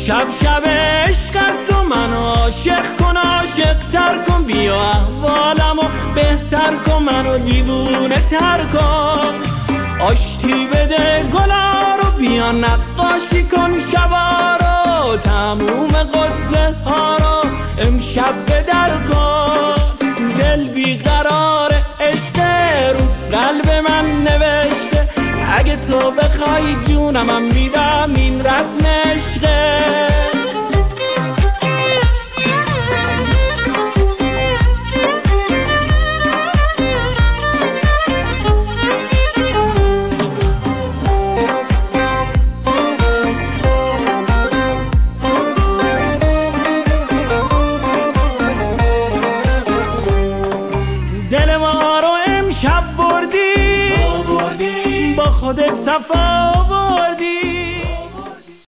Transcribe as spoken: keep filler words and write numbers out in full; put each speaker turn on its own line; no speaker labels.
امشب شب عشق است و منو عاشق کن، عاشق تر کن، بیا احوالمو بهتر کن، منو دیوونه تر کن. آشتی بده گلا رو، بیا نقاشی کن شبا رو، تموم غصه ها رو امشب بدر کن. دل بیقرار عشق رو قلب من نوشته، اگه تو بخوای جونم هم